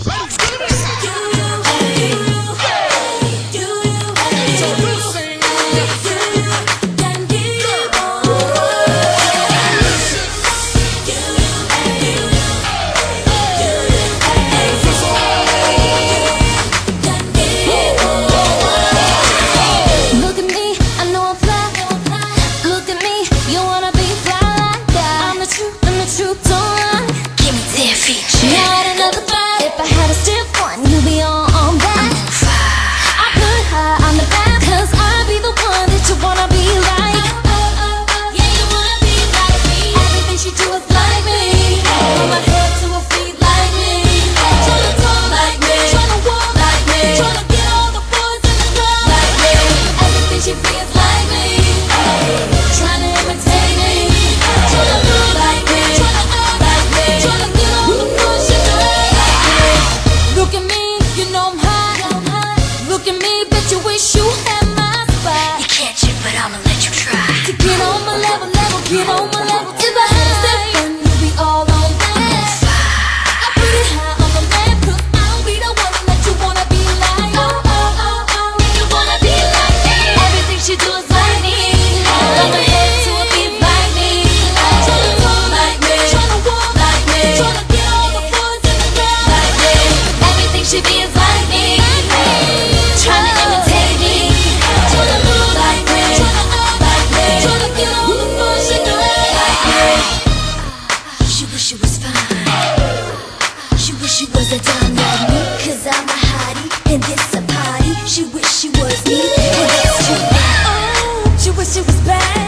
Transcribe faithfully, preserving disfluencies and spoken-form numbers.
Get on my level. If I had a step one, you'll be all on that. I put it high on the map, 'cause I'll be the one that you wanna be like. Oh, oh, oh, oh, you wanna be like me. Everything she do is like me. From her head to her feet like me. Tryna talk like me, tryna walk like me, tryna get all the boys in the crowd like me. Everything she be is like me. Tryna imitate me, tryna look like me, tryna act like me, tryna get all the boys she do like me. She wish she was fine. She wish she was a dime like me, 'cause I'm a hottie and this a party. She wish she was me, and it's too bad. Oh, she wish she was bad.